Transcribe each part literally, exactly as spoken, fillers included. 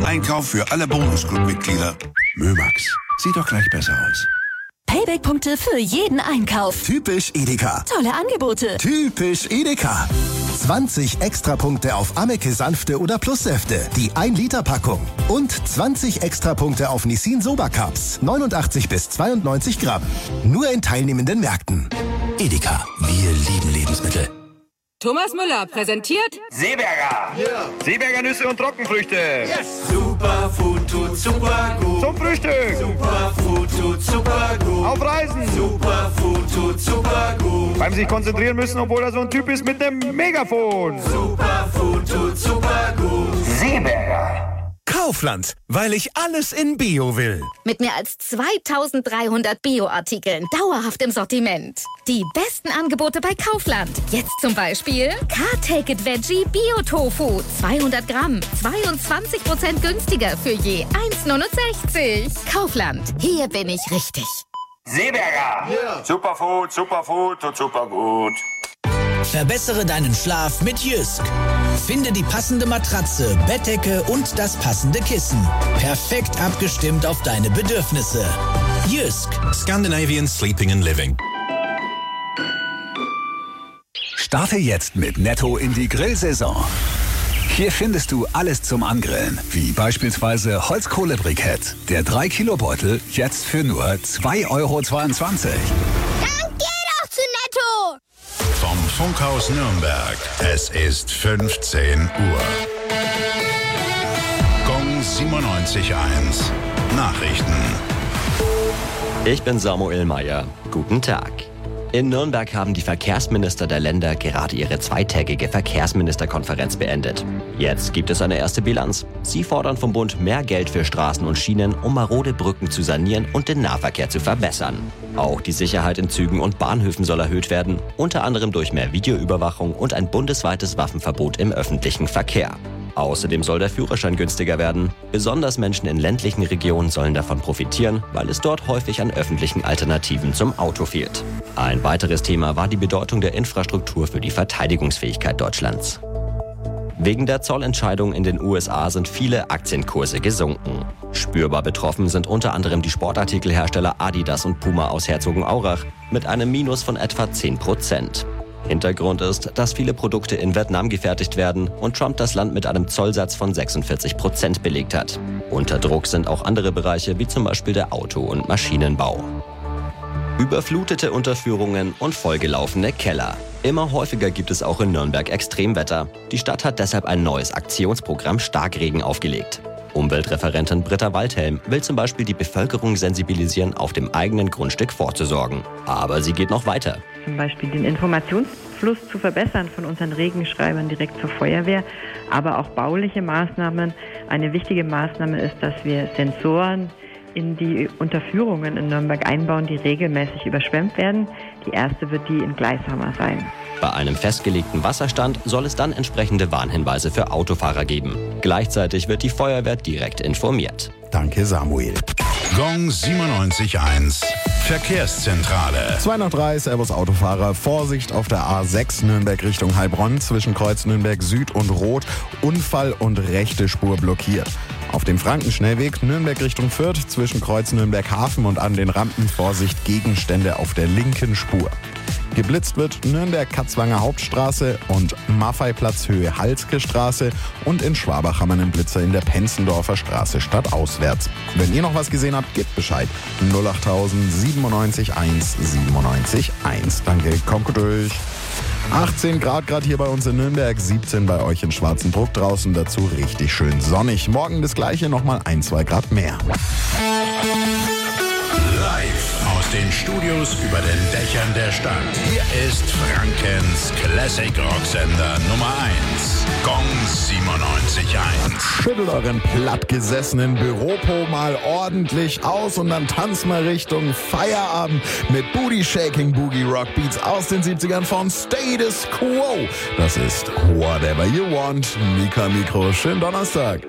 Einkauf für alle Bonus-Club-Mitglieder. Mömax. Sieht doch gleich besser aus. Payback-Punkte für jeden Einkauf. Typisch Edeka. Tolle Angebote. Typisch Edeka. zwanzig Extrapunkte auf Ameke Sanfte oder Plussäfte. Die ein Liter Packung. Und zwanzig Extrapunkte auf Nissin Soba Cups. neunundachtzig bis zweiundneunzig Gramm. Nur in teilnehmenden Märkten. Edeka. Wir lieben Lebensmittel. Thomas Müller präsentiert Seeberger. Ja. Seeberger Nüsse und Trockenfrüchte. Yes. Superfood tut super gut. Zum Frühstück. Superfood tut super gut. Auf Reisen. Superfood tut super gut. Beim sich konzentrieren müssen, obwohl er so ein Typ ist mit einem Megafon. Superfood tut super gut. Seeberger. Kaufland, weil ich alles in Bio will. Mit mehr als zweitausenddreihundert Bio-Artikeln dauerhaft im Sortiment. Die besten Angebote bei Kaufland. Jetzt zum Beispiel Car-Take-It Veggie Bio-Tofu. zweihundert Gramm. zweiundzwanzig Prozent günstiger für je eins Komma neunundsechzig. Kaufland. Hier bin ich richtig. Seeberger. Ja. Superfood, Superfood und super gut. Verbessere deinen Schlaf mit Jysk. Finde die passende Matratze, Bettdecke und das passende Kissen. Perfekt abgestimmt auf deine Bedürfnisse. Jysk. Scandinavian Sleeping and Living. Starte jetzt mit Netto in die Grillsaison. Hier findest du alles zum Angrillen, wie beispielsweise Holzkohlebrikett. Der drei Kilo Beutel jetzt für nur zwei Euro zweiundzwanzig. Dann geh doch zu Netto! Vom Funkhaus Nürnberg. Es ist fünfzehn Uhr. Gong siebenundneunzig Komma eins. Nachrichten. Ich bin Samuel Meyer. Guten Tag. In Nürnberg haben die Verkehrsminister der Länder gerade ihre zweitägige Verkehrsministerkonferenz beendet. Jetzt gibt es eine erste Bilanz. Sie fordern vom Bund mehr Geld für Straßen und Schienen, um marode Brücken zu sanieren und den Nahverkehr zu verbessern. Auch die Sicherheit in Zügen und Bahnhöfen soll erhöht werden, unter anderem durch mehr Videoüberwachung und ein bundesweites Waffenverbot im öffentlichen Verkehr. Außerdem soll der Führerschein günstiger werden. Besonders Menschen in ländlichen Regionen sollen davon profitieren, weil es dort häufig an öffentlichen Alternativen zum Auto fehlt. Ein weiteres Thema war die Bedeutung der Infrastruktur für die Verteidigungsfähigkeit Deutschlands. Wegen der Zollentscheidung in den U S A sind viele Aktienkurse gesunken. Spürbar betroffen sind unter anderem die Sportartikelhersteller Adidas und Puma aus Herzogenaurach mit einem Minus von etwa zehn Prozent. Hintergrund ist, dass viele Produkte in Vietnam gefertigt werden und Trump das Land mit einem Zollsatz von sechsundvierzig Prozent belegt hat. Unter Druck sind auch andere Bereiche wie zum Beispiel der Auto- und Maschinenbau. Überflutete Unterführungen und vollgelaufene Keller. Immer häufiger gibt es auch in Nürnberg Extremwetter. Die Stadt hat deshalb ein neues Aktionsprogramm Starkregen aufgelegt. Umweltreferentin Britta Waldhelm will zum Beispiel die Bevölkerung sensibilisieren, auf dem eigenen Grundstück vorzusorgen. Aber sie geht noch weiter. Zum Beispiel den Informationsfluss zu verbessern von unseren Regenschreibern direkt zur Feuerwehr, aber auch bauliche Maßnahmen. Eine wichtige Maßnahme ist, dass wir Sensoren in die Unterführungen in Nürnberg einbauen, die regelmäßig überschwemmt werden. Die erste wird die in Gleishammer sein. Bei einem festgelegten Wasserstand soll es dann entsprechende Warnhinweise für Autofahrer geben. Gleichzeitig wird die Feuerwehr direkt informiert. Danke, Samuel. Gong siebenundneunzig Komma eins. Verkehrszentrale. zwei nach drei, Servus Autofahrer. Vorsicht auf der A sechs Nürnberg Richtung Heilbronn zwischen Kreuz Nürnberg Süd und Rot. Unfall und rechte Spur blockiert. Auf dem Frankenschnellweg Nürnberg Richtung Fürth zwischen Kreuz Nürnberg Hafen und an den Rampen Vorsicht Gegenstände auf der linken Spur. Geblitzt wird Nürnberg-Katzwanger Hauptstraße und Maffeiplatz Höhe Halske Straße und in Schwabach haben wir einen Blitzer in der Penzendorfer Straße stadtauswärts. Wenn ihr noch was gesehen habt, gebt Bescheid. null acht siebenundneunzig eins siebenundneunzig eins. Danke, kommt gut durch. achtzehn Grad gerade hier bei uns in Nürnberg, siebzehn bei euch in Schwarzenbruck, draußen dazu richtig schön sonnig. Morgen das gleiche, nochmal ein, zwei Grad mehr. Live aus den Studios über den Dächern der Stadt. Hier ist Frankens Classic Rocksender Nummer eins. Gong siebenundneunzig Komma eins. Schüttelt euren plattgesessenen Büropo mal ordentlich aus und dann tanzt mal Richtung Feierabend mit Booty Shaking Boogie Rock Beats aus den siebzigern von Status Quo. Das ist Whatever You Want. Mika Mikro, schönen Donnerstag.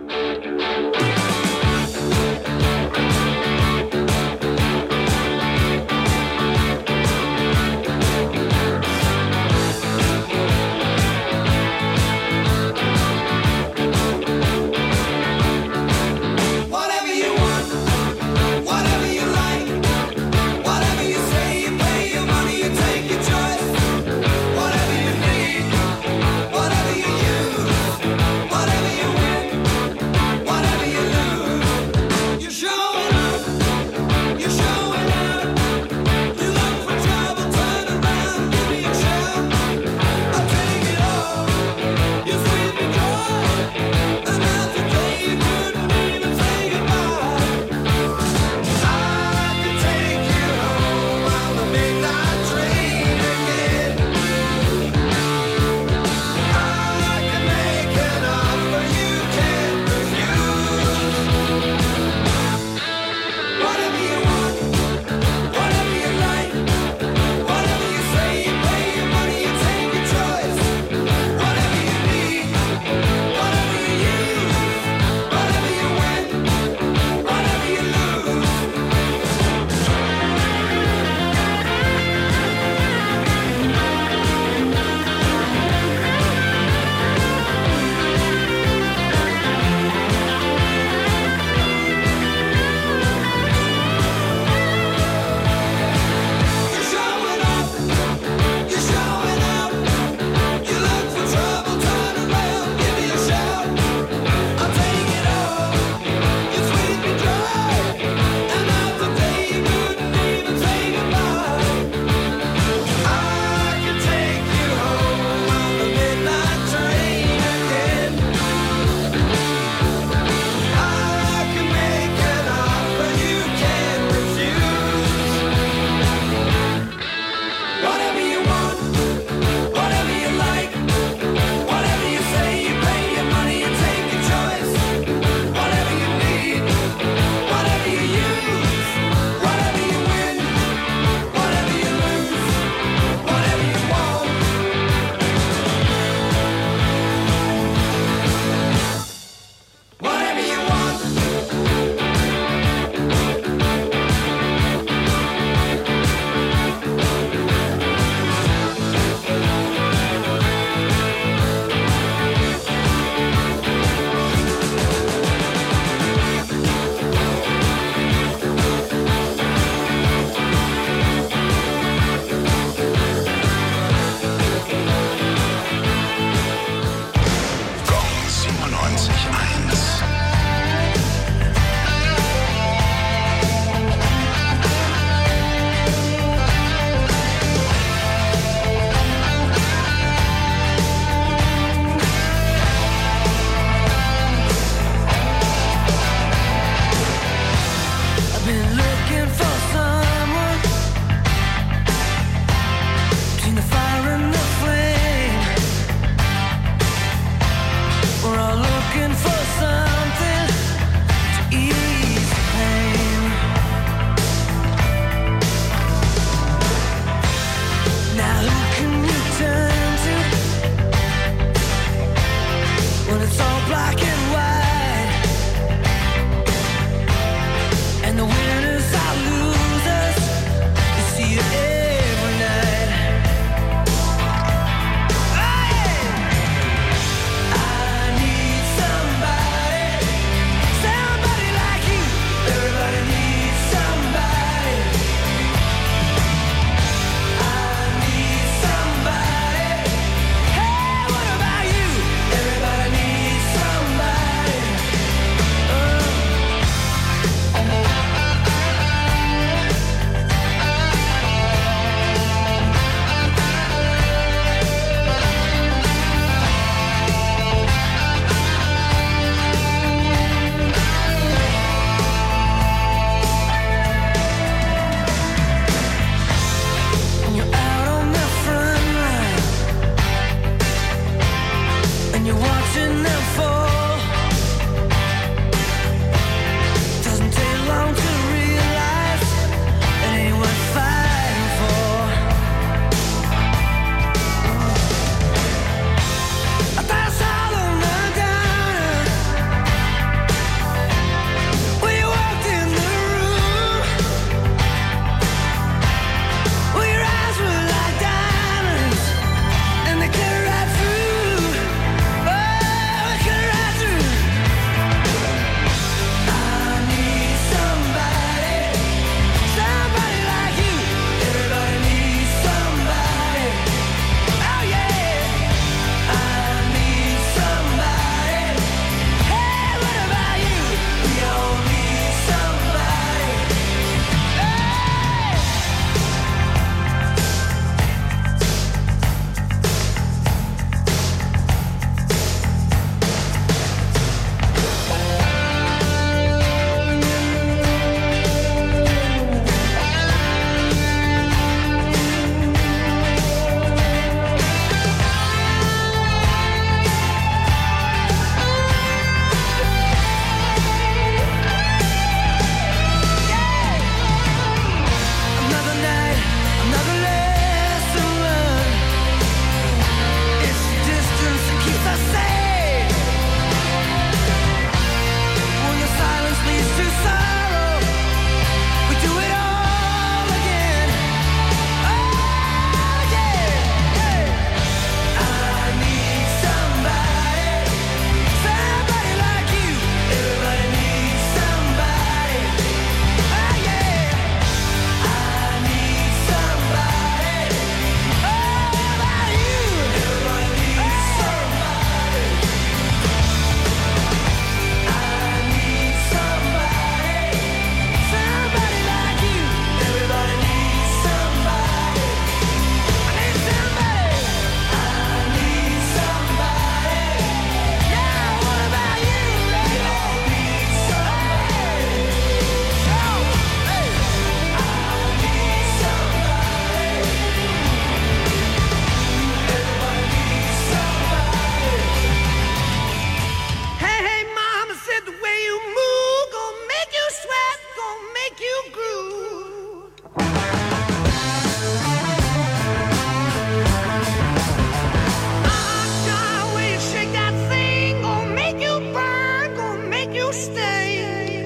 you stay?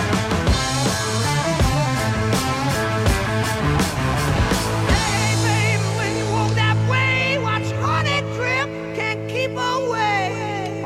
Hey, baby, when you walk that way, watch honey drip, can't keep away.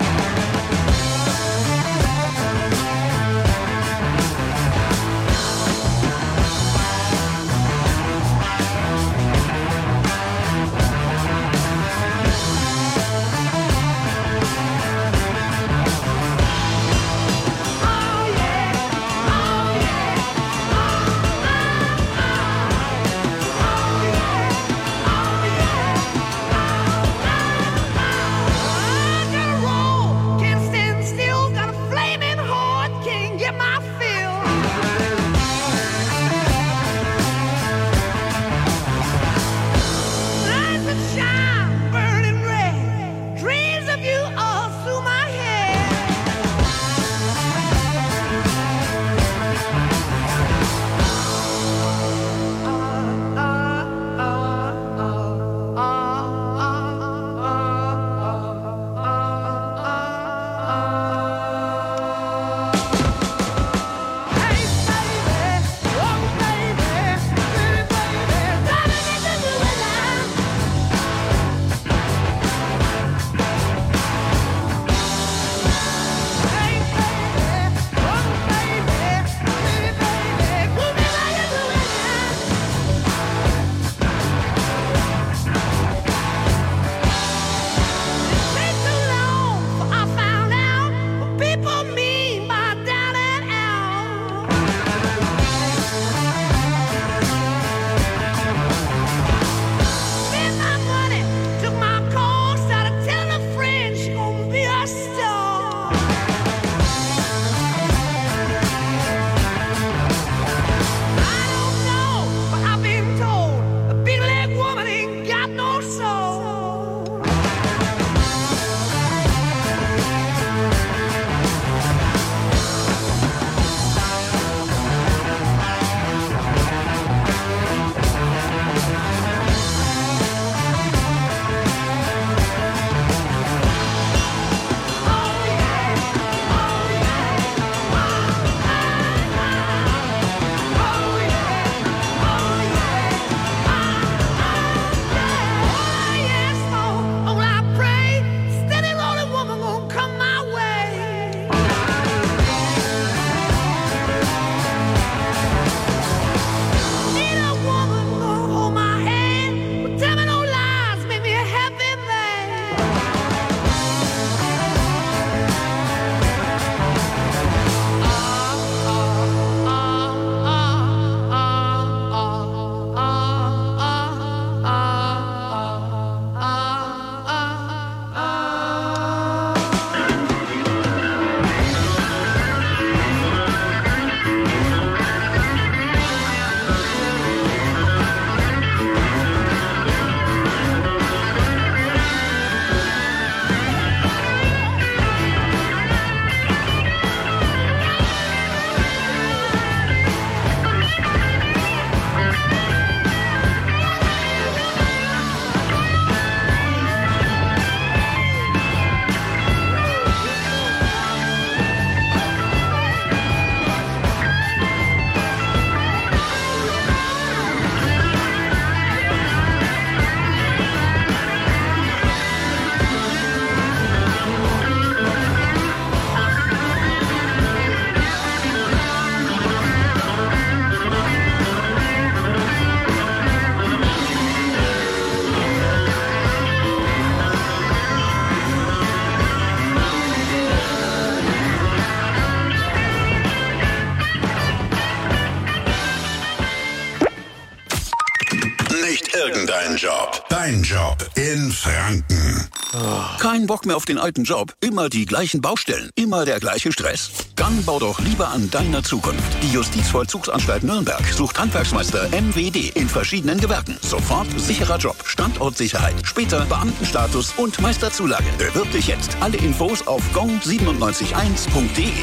Irgendein Job. Dein Job in Franken. Kein Bock mehr auf den alten Job? Immer die gleichen Baustellen? Immer der gleiche Stress? Dann bau doch lieber an deiner Zukunft. Die Justizvollzugsanstalt Nürnberg sucht Handwerksmeister M W D in verschiedenen Gewerken. Sofort sicherer Job, Standortsicherheit, später Beamtenstatus und Meisterzulage. Bewirb dich jetzt. Alle Infos auf gong neun sieben eins punkt de.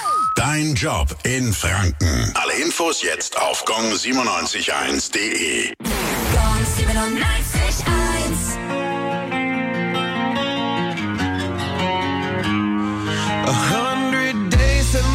Dein Job in Franken. Alle Infos jetzt auf gong neun sieben eins punkt de. Gong siebenundneunzig eins. A hundred days and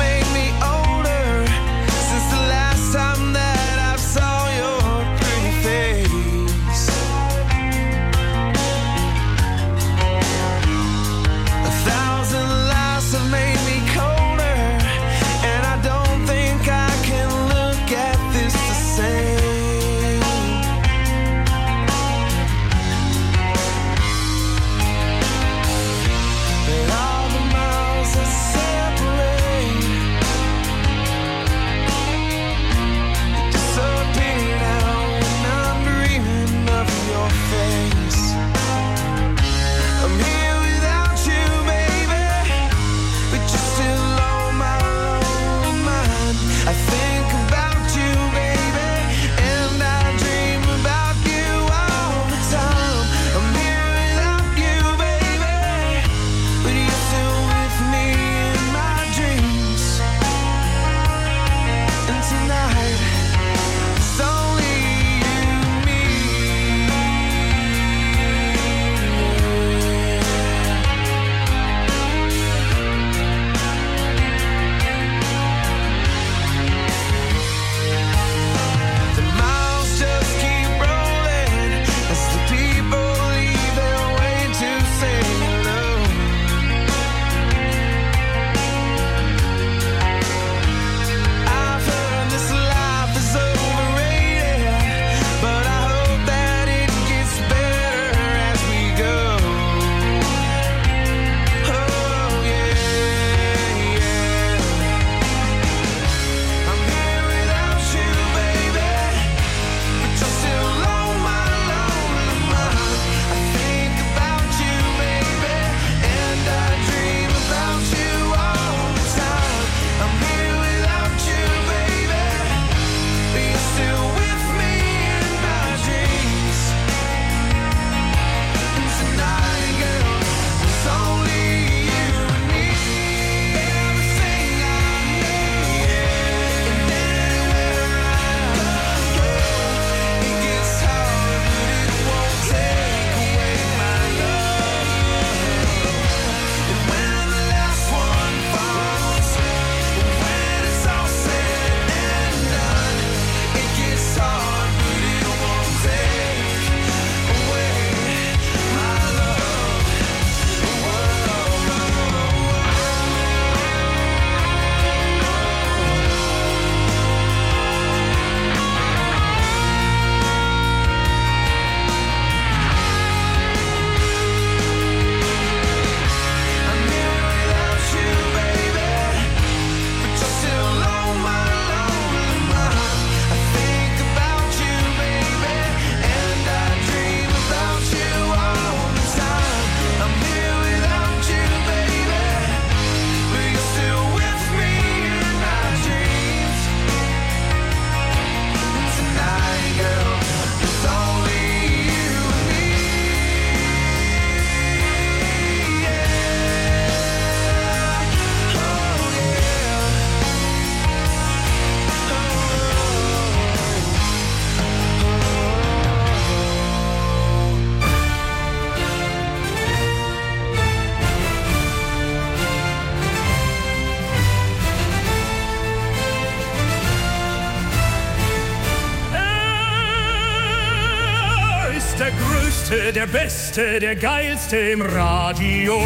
Größte, der Beste, der Geilste im Radio.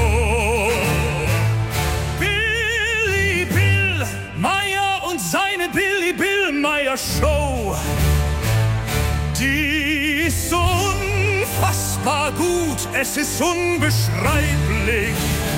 Billy Bill Meier und seine Billy Bill Meier Show. Die ist so unfassbar gut, es ist unbeschreiblich.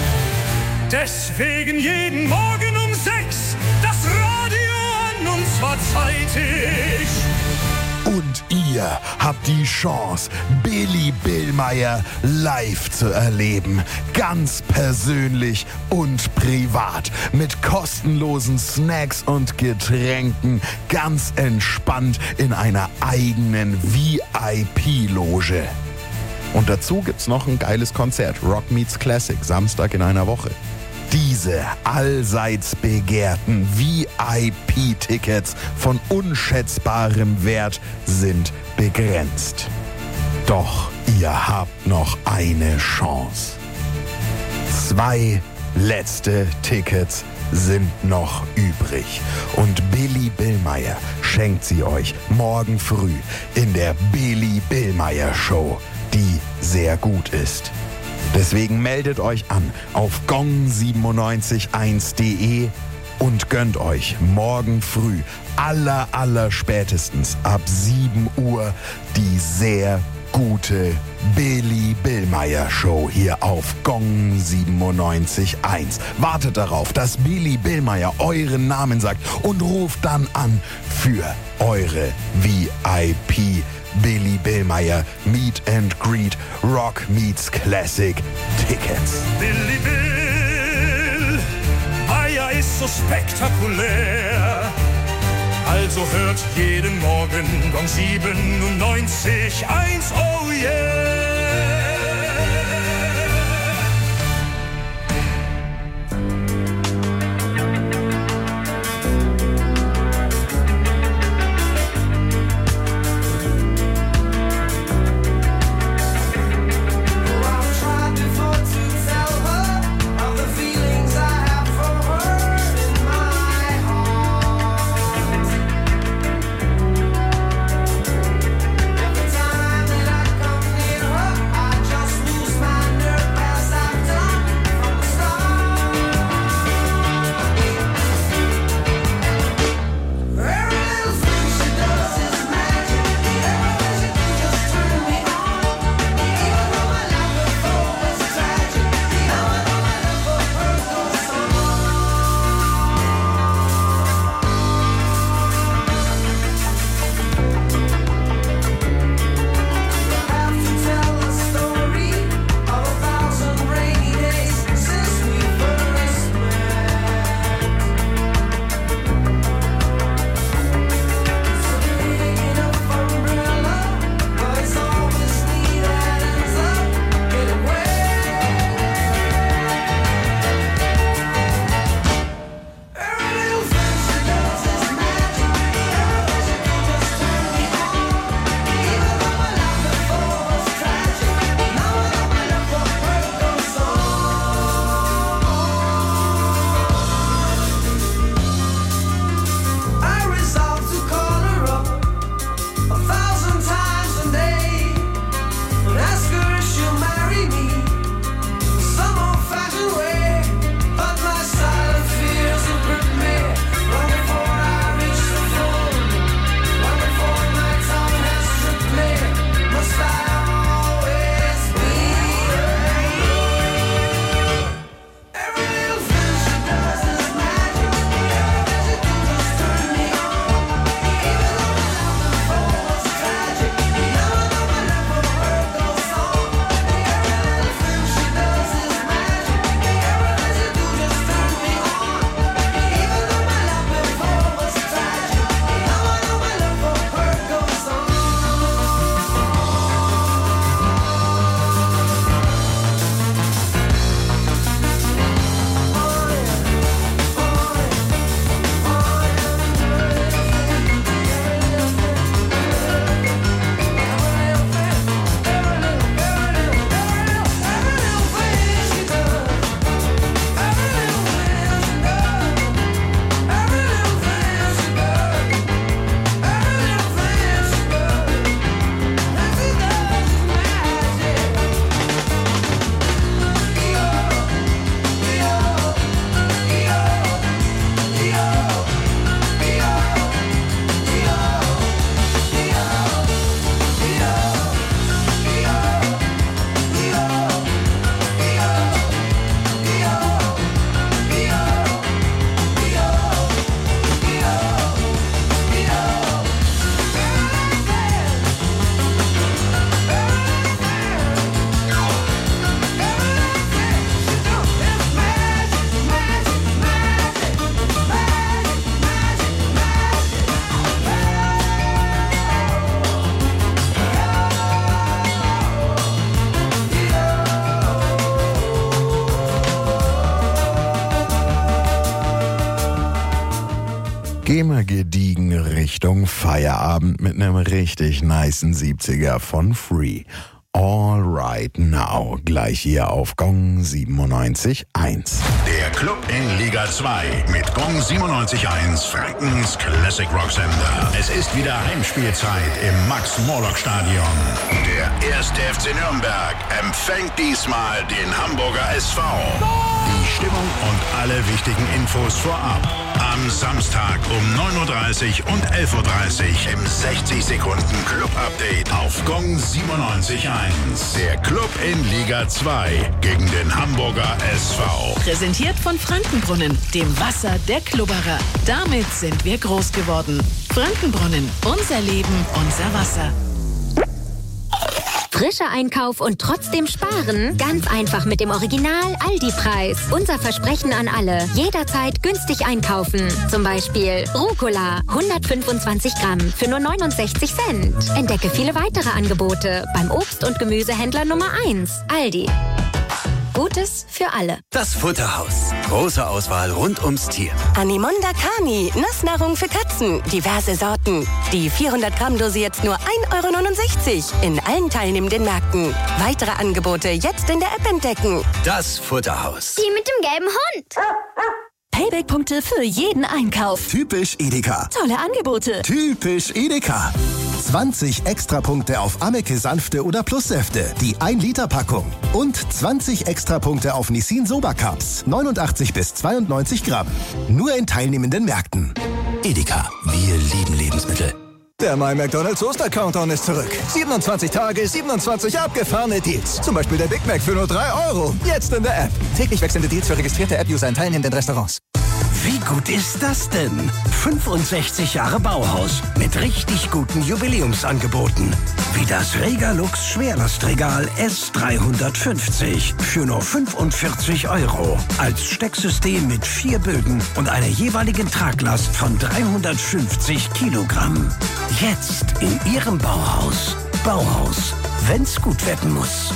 Deswegen jeden Morgen um sechs das Radio an, und zwar zeitig. Und ihr habt die Chance, Billy Bill Meier live zu erleben. Ganz persönlich und privat. Mit kostenlosen Snacks und Getränken. Ganz entspannt in einer eigenen V I P-Loge. Und dazu gibt's noch ein geiles Konzert. Rock Meets Classic, Samstag in einer Woche. Diese allseits begehrten V I P-Tickets von unschätzbarem Wert sind begrenzt. Doch ihr habt noch eine Chance. Zwei letzte Tickets sind noch übrig. Und Billy Bill Meier schenkt sie euch morgen früh in der Billy Bill Meier Show, die sehr gut ist. Deswegen meldet euch an auf gong siebenundneunzig eins punkt de und gönnt euch morgen früh aller, aller spätestens ab sieben Uhr die sehr gute Billy Bill Meier Show hier auf Gong siebenundneunzig Komma eins. Wartet darauf, dass Billy Bill Meier euren Namen sagt und ruft dann an für eure V I P Billy Bill Meier Meet and Greet Rock Meets Classic Tickets. Billy Bill Meier ist so spektakulär. Also hört jeden Morgen Gong siebenundneunzig Komma eins, oh yeah! Every time that I come near her, Gehen wir gediegen Richtung Feierabend mit einem richtig nicen siebziger von Free. All Right Now, gleich hier auf Gong siebenundneunzig Komma eins. Der Club in Liga zwei mit Gong siebenundneunzig Komma eins, Frankens Classic Rock Sender. Es ist wieder Heimspielzeit im Max-Morlock-Stadion. Der erste F C Nürnberg empfängt diesmal den Hamburger S V. Die Stimmung und alle wichtigen Infos vorab. Am Samstag um neun Uhr dreißig und elf Uhr dreißig im sechzig Sekunden Club-Update auf Gong siebenundneunzig Komma eins. Der Club in Liga zwei gegen den Hamburger S V. Präsentiert von Frankenbrunnen, dem Wasser der Klubberer. Damit sind wir groß geworden. Frankenbrunnen, unser Leben, unser Wasser. Frischer Einkauf und trotzdem sparen? Ganz einfach mit dem Original Aldi-Preis. Unser Versprechen an alle. Jederzeit günstig einkaufen. Zum Beispiel Rucola, hundertfünfundzwanzig Gramm für nur neunundsechzig Cent. Entdecke viele weitere Angebote beim Obst- und Gemüsehändler Nummer eins. Aldi. Gutes für alle. Das Futterhaus. Große Auswahl rund ums Tier. Animonda Kani. Nassnahrung für Katzen. Diverse Sorten. Die vierhundert Gramm Dose jetzt nur ein Euro neunundsechzig. In allen teilnehmenden Märkten. Weitere Angebote jetzt in der App entdecken. Das Futterhaus. Die mit dem gelben Hund. Payback-Punkte für jeden Einkauf. Typisch Edeka. Tolle Angebote. Typisch Edeka. zwanzig Extrapunkte auf Ameke Sanfte oder Plussäfte, die ein Liter Packung. Und zwanzig Extrapunkte auf Nissin Soba Cups, neunundachtzig bis zweiundneunzig Gramm. Nur in teilnehmenden Märkten. Edeka, wir lieben Lebensmittel. Der My McDonald's Oster-Countdown ist zurück. siebenundzwanzig Tage, siebenundzwanzig abgefahrene Deals. Zum Beispiel der Big Mac für nur drei Euro. Jetzt in der App. Täglich wechselnde Deals für registrierte App-User in teilnehmenden Restaurants. Wie gut ist das denn? fünfundsechzig Jahre Bauhaus mit richtig guten Jubiläumsangeboten. Wie das Regalux Schwerlastregal S dreihundertfünfzig für nur fünfundvierzig Euro. Als Stecksystem mit vier Bögen und einer jeweiligen Traglast von dreihundertfünfzig Kilogramm. Jetzt in Ihrem Bauhaus. Bauhaus, wenn's gut werden muss.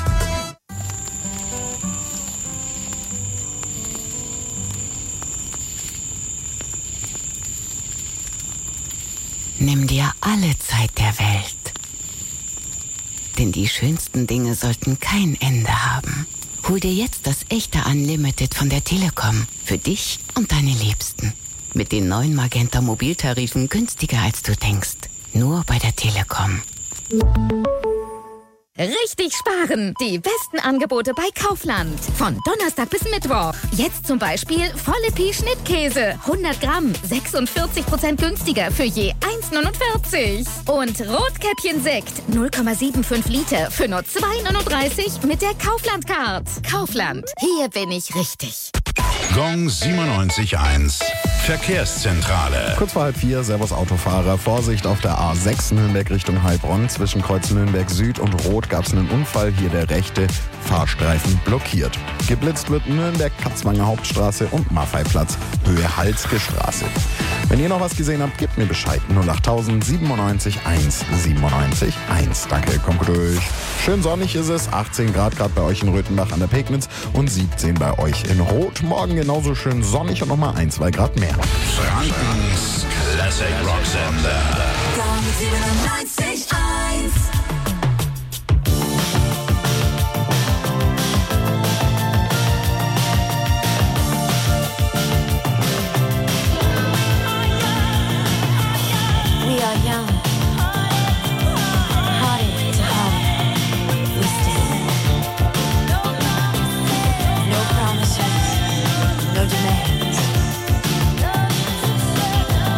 Nimm dir alle Zeit der Welt. Denn die schönsten Dinge sollten kein Ende haben. Hol dir jetzt das echte Unlimited von der Telekom. Für dich und deine Liebsten. Mit den neuen Magenta Mobiltarifen günstiger als du denkst. Nur bei der Telekom. Richtig sparen! Die besten Angebote bei Kaufland. Von Donnerstag bis Mittwoch. Jetzt zum Beispiel volle Pi Schnittkäse. hundert Gramm. sechsundvierzig Prozent günstiger für je eins neunundvierzig. Und Rotkäppchen Sekt. null Komma fünfundsiebzig Liter für nur zwei neununddreißig mit der Kaufland-Card. Kaufland. Hier bin ich richtig. Gong siebenundneunzig Komma eins. Verkehrszentrale. Kurz vor halb vier, Servus Autofahrer. Vorsicht auf der A sechs Nürnberg Richtung Heilbronn. Zwischen Kreuz Nürnberg Süd und Rot gab es einen Unfall. Hier der rechte Fahrstreifen blockiert. Geblitzt wird Nürnberg-Katzwanger Hauptstraße und Maffeiplatz, Höhe Halske Straße. Wenn ihr noch was gesehen habt, gebt mir Bescheid. null achttausend siebenundneunzig eins siebenundneunzig eins. Danke, kommt gut durch. Schön sonnig ist es. achtzehn Grad gerade bei euch in Röthenbach an der Pegnitz und siebzehn bei euch in Rot. Morgen genauso schön sonnig und nochmal ein, zwei Grad mehr. Frankens Classic Rock Sender. Gong siebenundneunzig Komma eins. We are young, hearted to heart, we stand. No promises, no demands.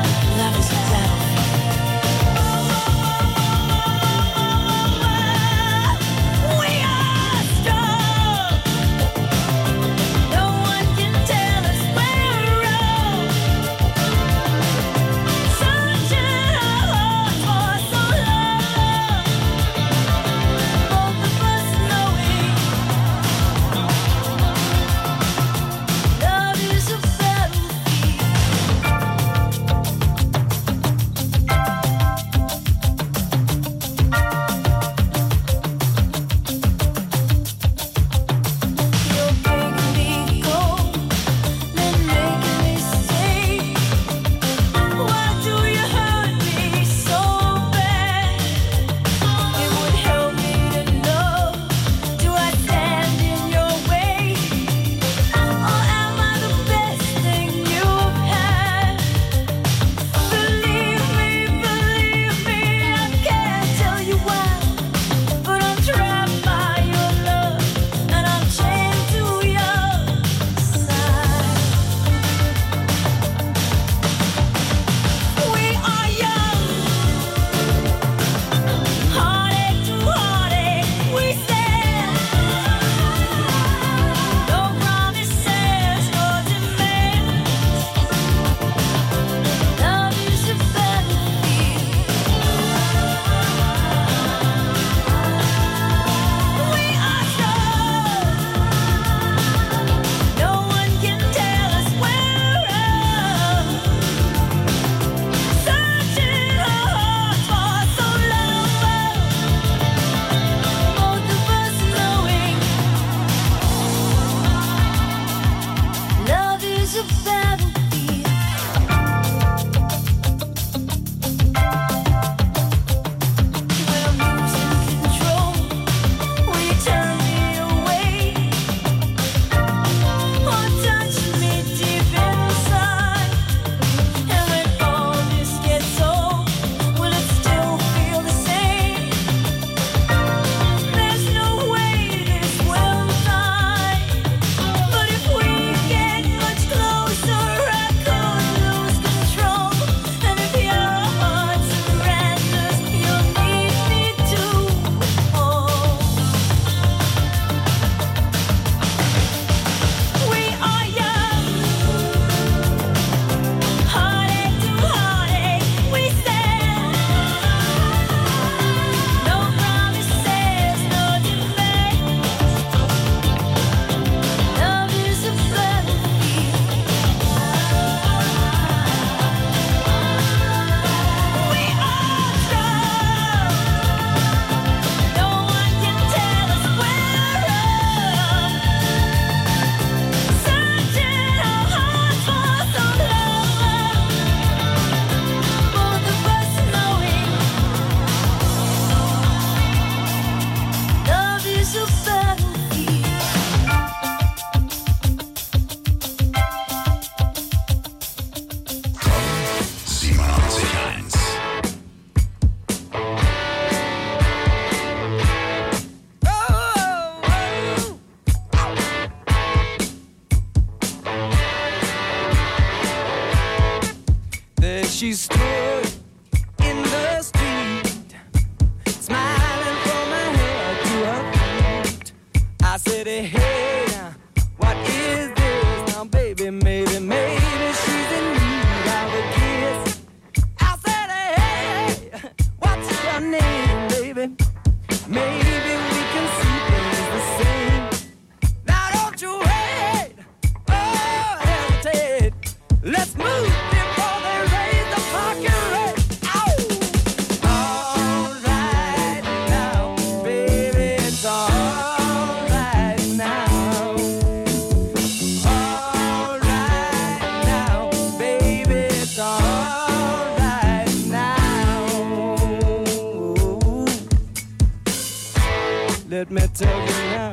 stood in the street, smiling from her head to her feet. I said, hey, now, what is this? Now, baby, maybe, maybe she's in need of a kiss. I said, hey, what's your name, baby? Maybe we can see things the same. Now, don't you wait, oh, hesitate. Let's move before they raise the parking rate. Ow! All right now, baby, it's all right now. All right now, baby, it's all right now. Let me tell you now.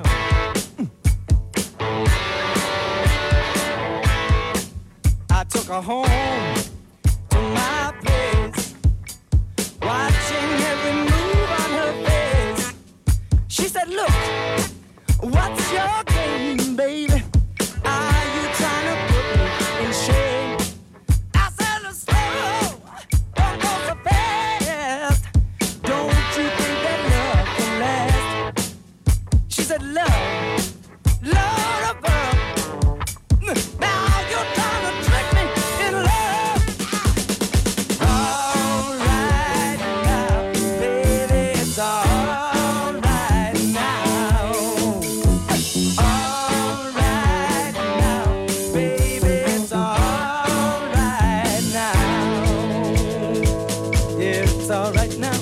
I took her home to my place, watching every move on her face. She said, look, what's your game, baby? Are you trying to put me in shame? I said, look, slow, don't go so fast. Don't you think that love can last? She said, love, love above. Now you're trying to trick me in love. All right now, baby, it's all right now. All right now, baby, it's all right now. Yeah, it's all right now.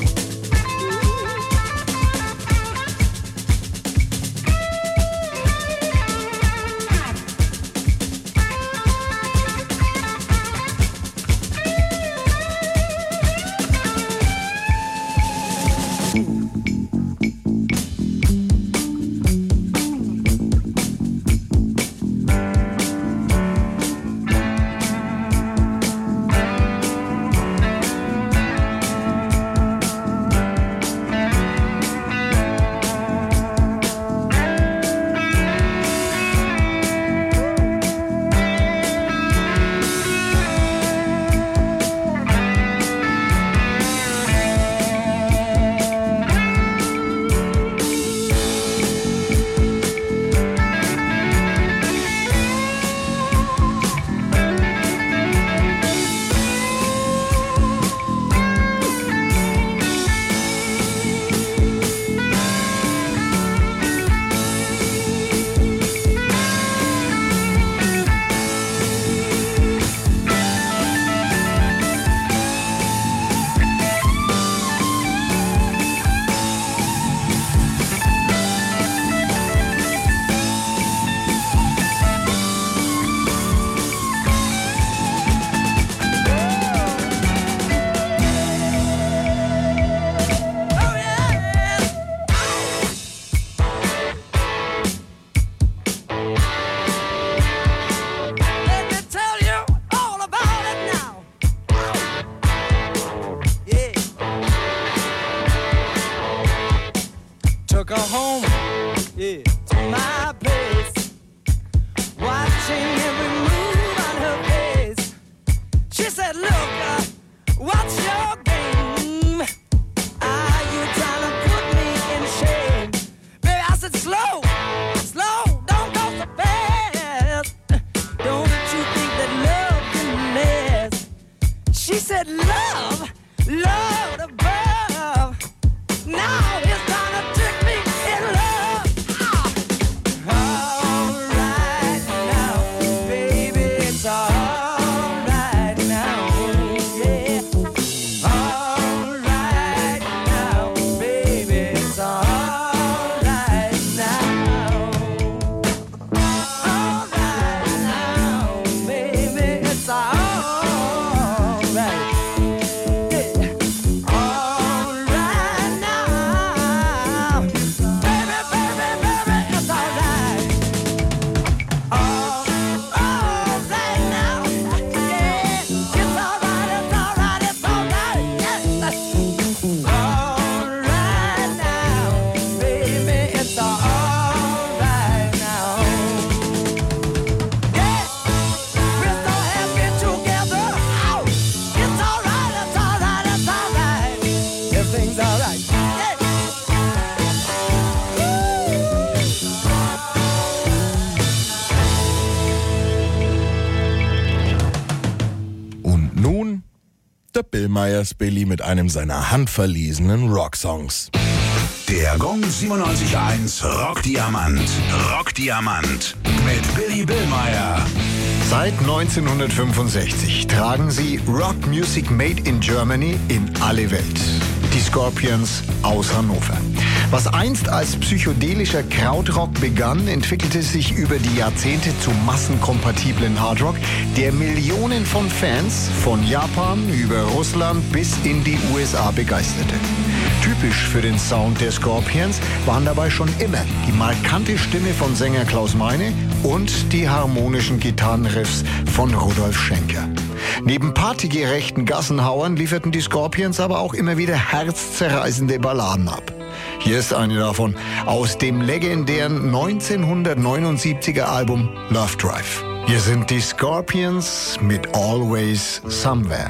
Let me tell you all about it now. Yeah. Took her home, yeah, to my place, watching every move on her face. She said, look, uh, what's your game? Are you trying to put me in shame? Baby, I said, slow, slow, don't go so fast. Don't you think that love can last? She said, love, love above. Now it's time to trick me in love. All right now, baby, it's all right now. Yeah. All right now, baby, it's all right now. All right now, baby, it's all right. Yeah. All right now. alright. Und nun der Bill Myers Billy mit einem seiner handverlesenen Rocksongs. Der Gong siebenundneunzig Komma eins Rockdiamant. Rockdiamant mit Billy Billmeyer. Seit neunzehnhundertfünfundsechzig tragen sie Rock Music Made in Germany in alle Welt. Die Scorpions aus Hannover. Was einst als psychedelischer Krautrock begann, entwickelte sich über die Jahrzehnte zum massenkompatiblen Hardrock, der Millionen von Fans von Japan über Russland bis in die U S A begeisterte. Typisch für den Sound der Scorpions waren dabei schon immer die markante Stimme von Sänger Klaus Meine und die harmonischen Gitarrenriffs von Rudolf Schenker. Neben partygerechten Gassenhauern lieferten die Scorpions aber auch immer wieder herzzerreißende Balladen ab. Hier ist eine davon aus dem legendären neunzehnhundertneunundsiebziger Album Love Drive. Hier sind die Scorpions mit Always Somewhere.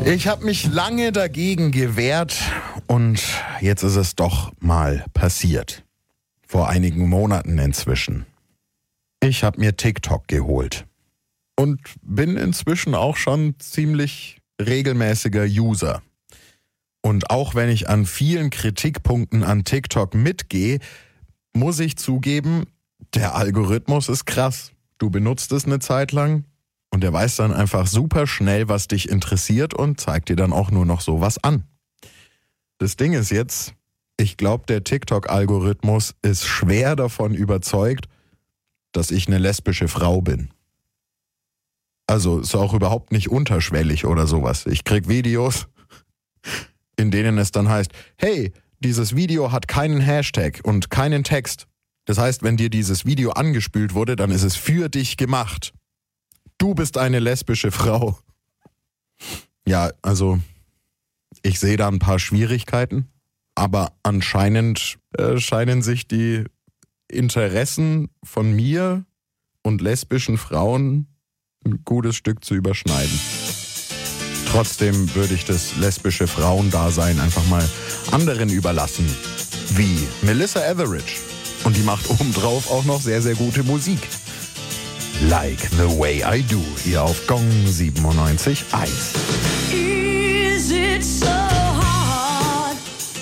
Ich habe mich lange dagegen gewehrt und jetzt ist es doch mal passiert. Vor einigen Monaten inzwischen. Ich habe mir TikTok geholt und bin inzwischen auch schon ziemlich regelmäßiger User. Und auch wenn ich an vielen Kritikpunkten an TikTok mitgehe, muss ich zugeben, der Algorithmus ist krass. Du benutzt es eine Zeit lang und er weiß dann einfach super schnell, was dich interessiert und zeigt dir dann auch nur noch sowas an. Das Ding ist jetzt, ich glaube, der TikTok-Algorithmus ist schwer davon überzeugt, dass ich eine lesbische Frau bin. Also ist auch überhaupt nicht unterschwellig oder sowas. Ich krieg Videos, in denen es dann heißt, hey, dieses Video hat keinen Hashtag und keinen Text. Das heißt, wenn dir dieses Video angespült wurde, dann ist es für dich gemacht. Du bist eine lesbische Frau. Ja, also ich sehe da ein paar Schwierigkeiten, aber anscheinend äh, scheinen sich die Interessen von mir und lesbischen Frauen ein gutes Stück zu überschneiden. Trotzdem würde ich das lesbische Frauendasein einfach mal anderen überlassen, wie Melissa Etheridge. Und die macht obendrauf auch noch sehr, sehr gute Musik. Like the Way I Do, hier auf Gong siebenundneunzig Komma eins. Is it so hard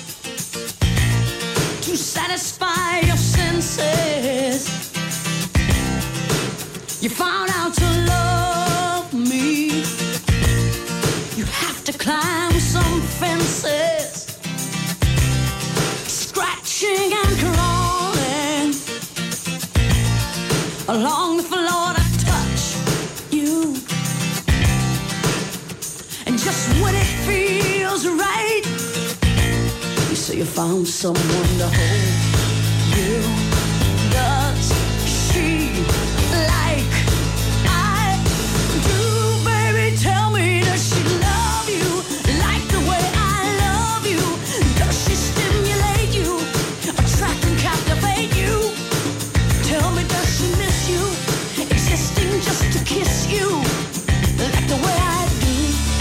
to satisfy your senses? You found out to love me. You have to climb some fences, scratching and crawling along the floor to touch you. And just when it feels right, you say you found someone to hold you. Does she like I do, baby? Tell me, does she love you like the way I love you? Does she stimulate you, attract and captivate you? Tell me, does she miss you, existing just to kiss you like the way I do?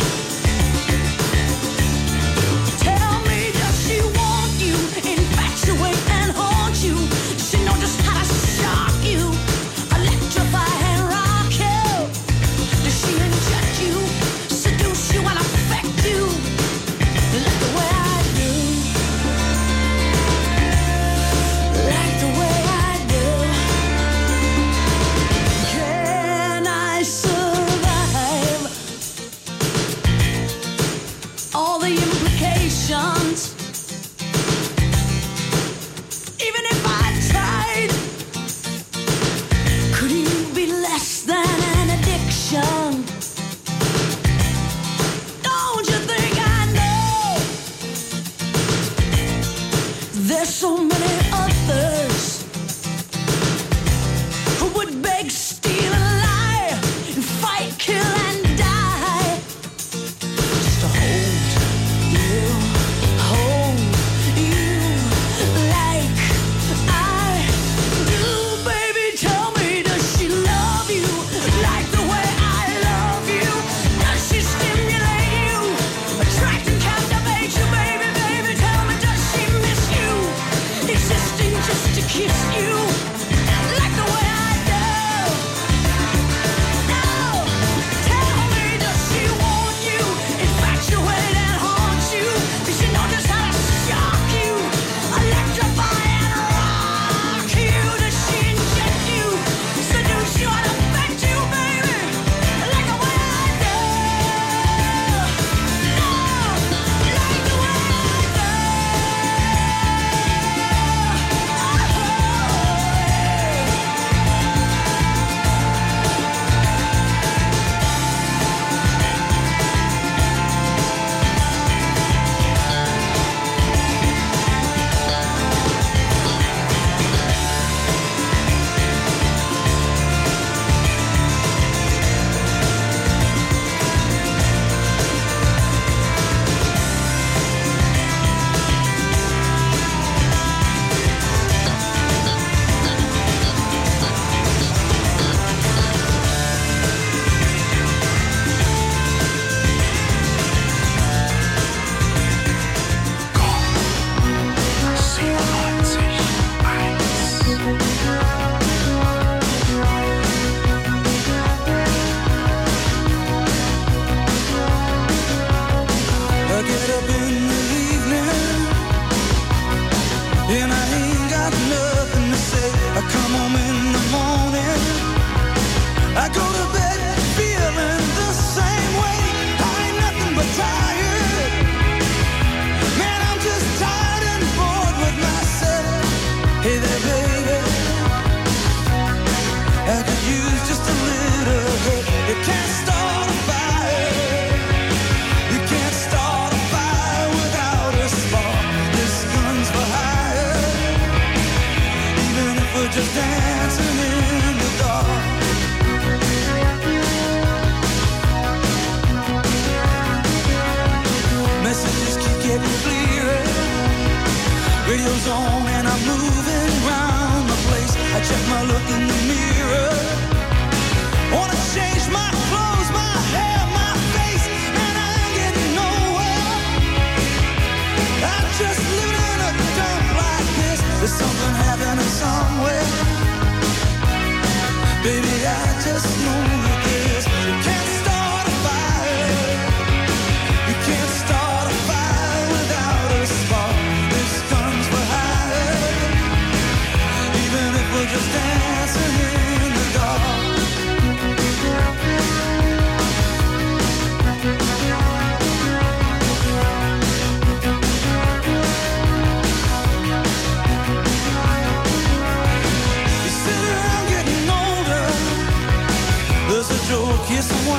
Tell me, does she want you, infatuate and haunt you? Does she know just how to shock you, electrify and rock you? Does she inject you, seduce you and affect you like the way I do? Like the way I do. Can I survive all the implications? Even if I tried, could you be less than an addiction? Don't you think I know there's so many others who would beg, steal, and lie, and fight, kill, and die just to hold you, hold you like I do, baby. Tell me, does she love you like the way I love you? Does she stimulate you, attract and captivate you, baby, baby? Tell me, does she miss you, existing just to kiss you like the way I do? No, tell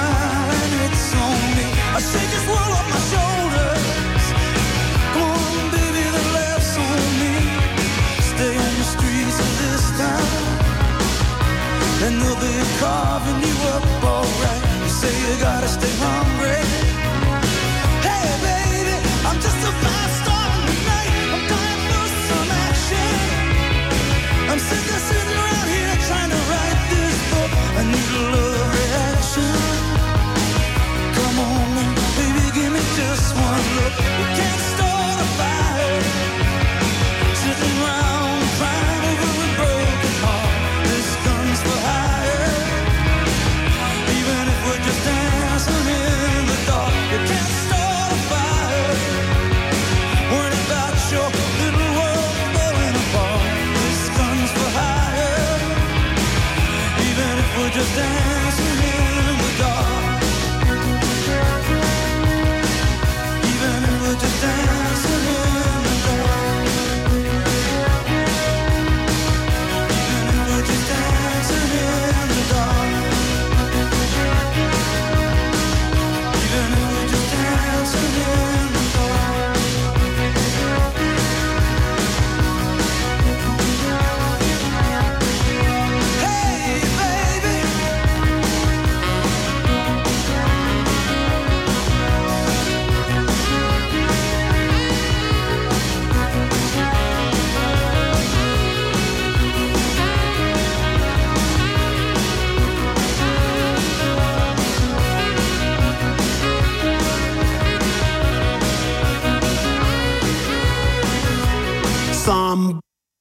smile and it's on me. I say just roll up my shoulders. Come on, baby, the laughs on me. Stay on the streets of this town, and they'll be carving you up alright. You say you gotta stay hungry. Hey, baby, I'm just a fast star tonight. I'm dying for some action. I'm sick of sitting around here trying to write this book. I need a love reaction. Come on now, baby, give me just one look. You can't start a fire sitting around crying over a broken heart. This gun's for hire. Even if we're just dancing in the dark, you can't start a fire worrying about your little world falling apart. This gun's for hire. Even if we're just dancing in the dark. Even if we're just dancing in the dark. Even if we're just dancing in the dark. Even if we're just dancing in the dark. Hey, baby. Some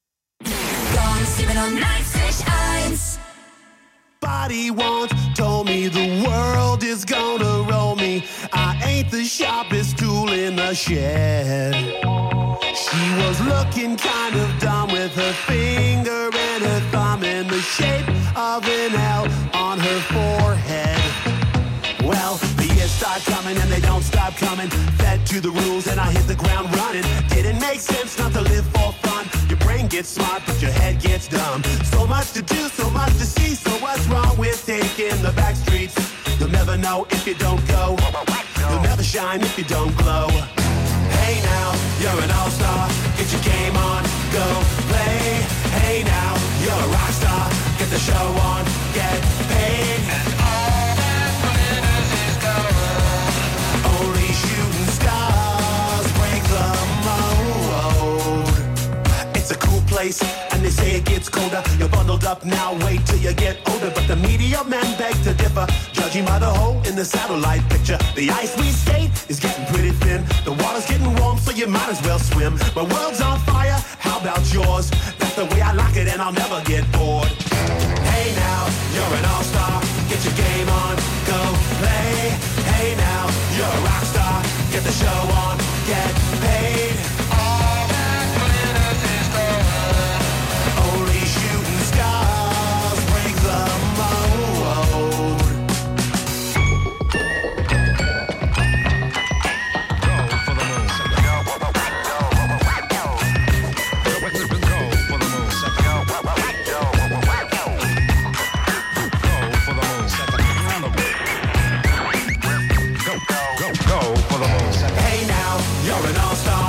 Gong siebenundneunzig eins. Somebody once told me the world is gonna roll me. I ain't the sharpest tool in the shed. She was looking kind of dumb with her finger and her thumb in the shape of an L on her forehead. Well, the years start coming and they don't stop coming. Fed to the rules and I hit the ground running. Didn't make sense not to live for fun. Your brain gets smart but your head gets dumb. So much to do, so much to see. So what's wrong with taking the back streets? You'll never know if you don't go. You'll never shine if you don't glow. Hey now, you're an all-star. Get your game on, go play. Hey now, you're a rock star. Get the show on, get paid. And all that glitters is gold. Only shooting stars break the mold. It's a cool place, and they say it gets colder. You're bundled up now, wait till you get older. But the media men beg to differ, judging by the hole in the satellite picture. The ice we skate is getting pretty thin. The water's getting warm, so you might as well swim. My world's on fire, how about yours? That's the way I like it, and I'll never get bored. Hey now, you're an all-star. Get your game on, go play. Hey now, you're a rock star. Get the show on, get paid. All that glitters is gold. Only shooting stars break the mold. Hey now, you're an all-star.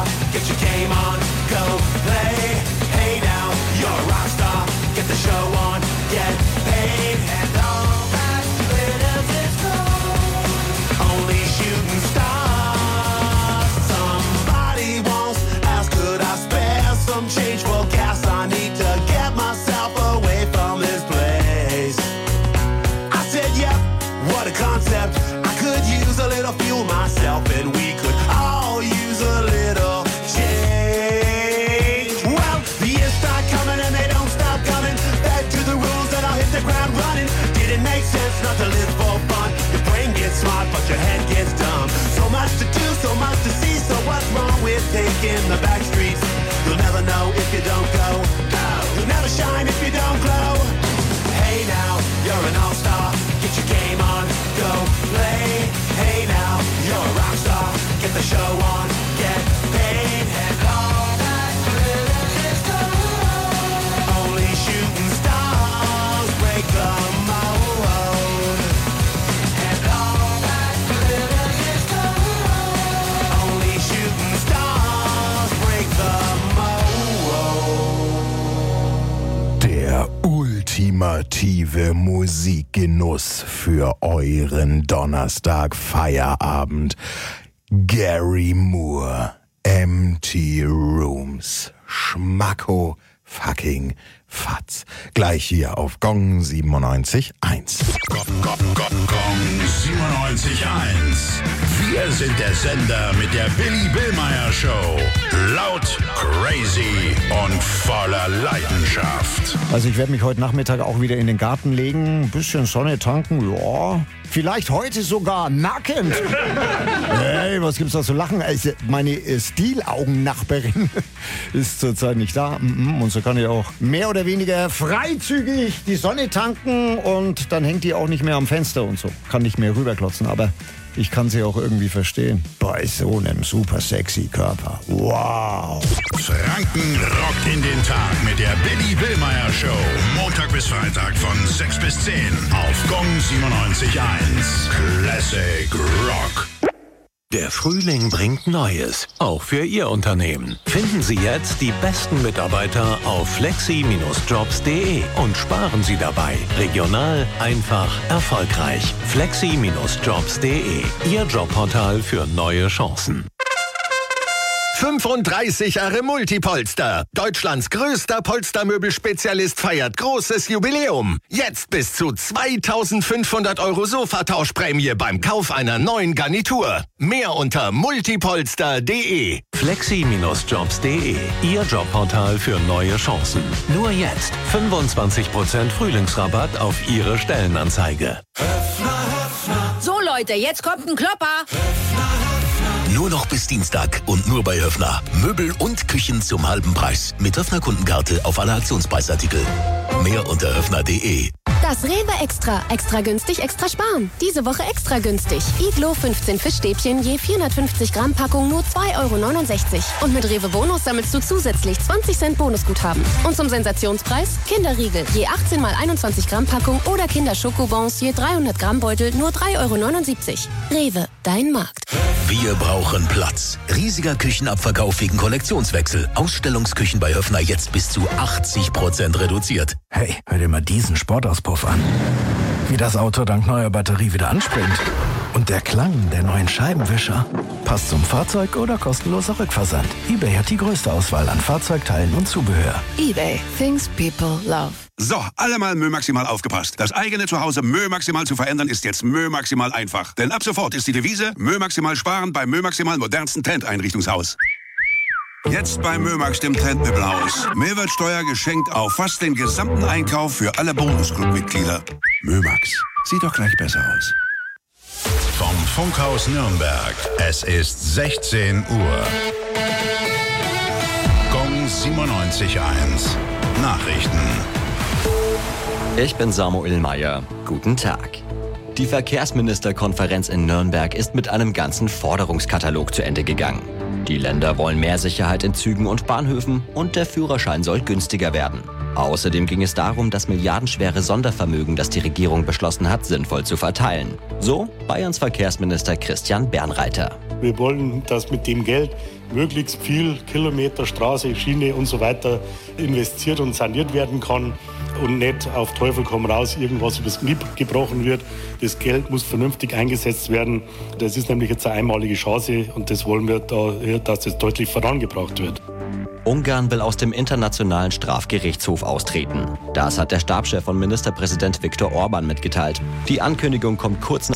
ultimative Musikgenuss für euren Donnerstag Feierabend. Gary Moore, Empty Rooms, Schmacko fucking Fatz. Gleich hier auf Gong siebenundneunzig Komma eins. Gong, Gong, Gong, Gong siebenundneunzig Komma eins. Wir sind der Sender mit der Billy Billmeyer Show. Laut, crazy und voller Leidenschaft. Also ich werde mich heute Nachmittag auch wieder in den Garten legen, ein bisschen Sonne tanken, ja. Vielleicht heute sogar nackend. Hey, was gibt's da zu lachen? Also meine Stilaugennachbarin ist zurzeit nicht da. Und so kann ich auch mehr oder weniger freizügig die Sonne tanken und dann hängt die auch nicht mehr am Fenster und so. Kann nicht mehr rüberklotzen, aber ich kann sie auch irgendwie verstehen. Bei so einem super sexy Körper. Wow. Franken rockt in den Tag mit der Billy Billmeyer Show. Montag bis Freitag von sechs bis zehn auf Gong siebenundneunzig Komma eins. Classic Rock. Der Frühling bringt Neues, auch für Ihr Unternehmen. Finden Sie jetzt die besten Mitarbeiter auf flexi Bindestrich jobs punkt de und sparen Sie dabei. Regional, einfach, erfolgreich. flexi Bindestrich jobs punkt de, Ihr Jobportal für neue Chancen. fünfunddreißig Jahre Multipolster. Deutschlands größter Polstermöbelspezialist feiert großes Jubiläum. Jetzt bis zu zweitausendfünfhundert Euro Sofatauschprämie beim Kauf einer neuen Garnitur. Mehr unter multipolster punkt de. flexi Bindestrich jobs punkt de, Ihr Jobportal für neue Chancen. Nur jetzt fünfundzwanzig Prozent Frühlingsrabatt auf Ihre Stellenanzeige. So Leute, jetzt kommt ein Klopper. Nur noch bis Dienstag und nur bei Höffner. Möbel und Küchen zum halben Preis. Mit Höffner Kundenkarte auf alle Aktionspreisartikel. Mehr unter höffner punkt de. Das Rewe Extra. Extra günstig, extra sparen. Diese Woche extra günstig. Iglo fünfzehn Fischstäbchen je vierhundertfünfzig Gramm Packung nur zwei Euro neunundsechzig. Und mit Rewe Bonus sammelst du zusätzlich zwanzig Cent Bonusguthaben. Und zum Sensationspreis Kinderriegel je achtzehn mal einundzwanzig Gramm Packung oder Kinderschokobons je dreihundert Gramm Beutel nur drei Euro neunundsiebzig. Rewe, dein Markt. Wir brauchen Platz. Riesiger Küchenabverkauf wegen Kollektionswechsel. Ausstellungsküchen bei Höffner jetzt bis zu achtzig Prozent reduziert. Hey, hör dir mal diesen Sportauspuff an. Wie das Auto dank neuer Batterie wieder anspringt. Und der Klang der neuen Scheibenwischer. Passt zum Fahrzeug oder kostenloser Rückversand. eBay hat die größte Auswahl an Fahrzeugteilen und Zubehör. eBay. Things people love. So, alle mal Mö Maximal aufgepasst. Das eigene Zuhause Mö Maximal zu verändern ist jetzt Mö Maximal einfach. Denn ab sofort ist die Devise Mö Maximal sparen beim Mö Maximal modernsten Trendeinrichtungshaus. Jetzt beim Mömax, dem Trendmöbelhaus. Mehrwertsteuer geschenkt auf fast den gesamten Einkauf für alle Bonusclub-Mitglieder. Mömax, sieht doch gleich besser aus. Vom Funkhaus Nürnberg. Es ist sechzehn Uhr. Gong siebenundneunzig Komma eins. Nachrichten. Ich bin Samuel Meyer. Guten Tag. Die Verkehrsministerkonferenz in Nürnberg ist mit einem ganzen Forderungskatalog zu Ende gegangen. Die Länder wollen mehr Sicherheit in Zügen und Bahnhöfen und der Führerschein soll günstiger werden. Außerdem ging es darum, das milliardenschwere Sondervermögen, das die Regierung beschlossen hat, sinnvoll zu verteilen. So Bayerns Verkehrsminister Christian Bernreiter. Wir wollen, dass mit dem Geld möglichst viel Kilometer Straße, Schiene und so weiter investiert und saniert werden kann und nicht auf Teufel komm raus irgendwas übers Knie gebrochen wird. Das Geld muss vernünftig eingesetzt werden. Das ist nämlich jetzt eine einmalige Chance und das wollen wir, da, dass das deutlich vorangebracht wird. Ungarn will aus dem Internationalen Strafgerichtshof austreten. Das hat der Stabschef von Ministerpräsident Viktor Orban mitgeteilt. Die Ankündigung kommt kurz nach